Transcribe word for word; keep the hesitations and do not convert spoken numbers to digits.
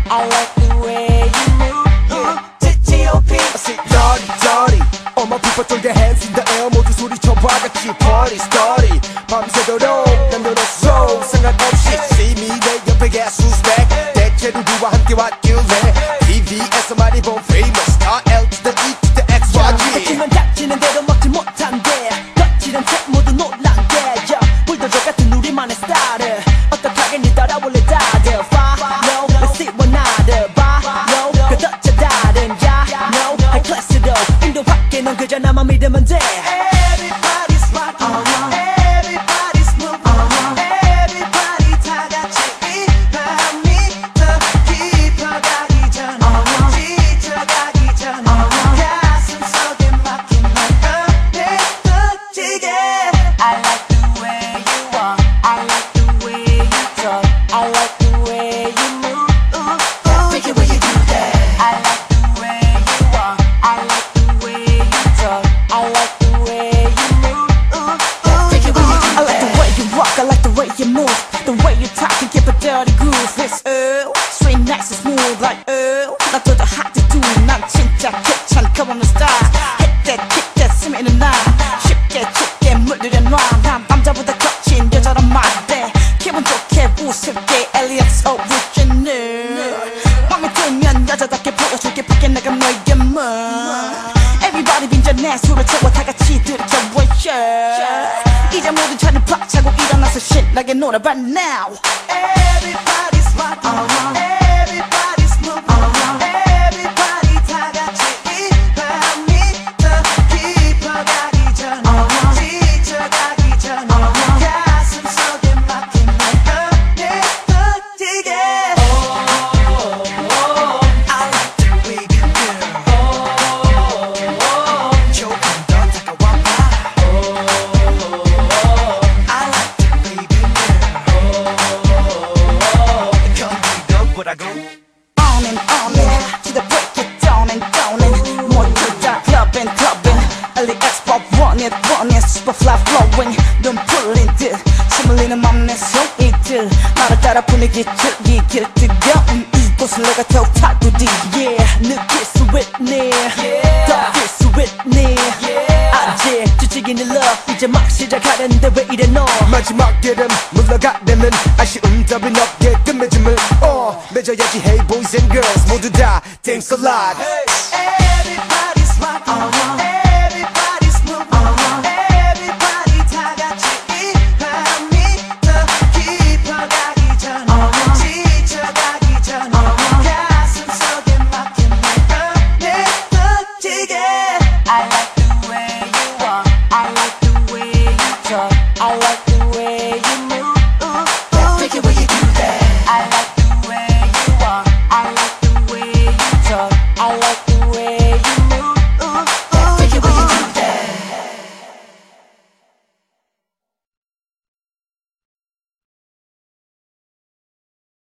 I like the way you move. T O P I say dirty, dirty. All my people throw your hands in the air. 모두 소리쳐봐 같이 party starty. 밤새도록 남녀노소 상관없이 see me 내 옆에 guess who's back. 대체 누구와 함께 왔길래 티비에서 많이 본 famous star L to the E to the X Y G. 하지만 닥치는 대로 먹지 못한대. 거칠은 책 모두 놀란 게 불도저 같은 우리만의 스타일을 어떡하게 니 따라올래 다들 Follow, let's see what 나들 Follow, 그렇지 다른 야 No, high class로 인도 밖에 넌 그저 나만 믿으면 돼. Everybody's rocking Everybody's moving Everybody 다 같이 이 밤이 더 깊어가기 전에 지쳐가기 전에 가슴 속에 막힌 맘에 터지게 I like the way you walk I like the way you talk I like the way you move Take it where you do that I like the way you walk I like the way you talk I like the way you move Take it where you do that I like the way you walk I like the way you move The way you talk and keep a dirty groove It's uh straight nice and smooth like uh 나 더 hot to do 난 진짜 괜찮 Come on the style Hit that kick that 스미는 나 쉽게 쉽게 물들여 놔 난 남자보다 거친 여자란 말인데 기분 좋게 웃을게 Alias original 맘에 들면 여자답게 보여줄게 밖에 나간 너의 문 Everybody 빈전에 술을 채워 다 같이 들이켜 worship 이제 모두 차를 팍 차고 일어나서 신나게 놀아봐 now Everybody's rocking Everybody's moving Everybody 다 같이 이 밤이 더 깊어가기 전에 지쳐가기 전에 가슴 속에 막힌 맘에 터지게 I like the way you do 조금 더 다가와봐 I like the way you do Come we go but I go On and on and to the break it down and down and more to the clubbing clubbing L E X pop run it run it super fly flowing 눈 풀린 듯 숨을 내는 맘내 손이들 나를 따라 분위기 즐기길 뜨거운 이곳을 내가 더욱 타고디 Yeah 느낄 수 있네 더 낄 수 있네 아직 지치긴 일러 이제 막 시작하는데 왜 이래 너 마지막 게름 물러가려면 아쉬움 따윈 없게 끝맺음을 어 맺어야지 Hey boys and girls 모두 다 thanks a lot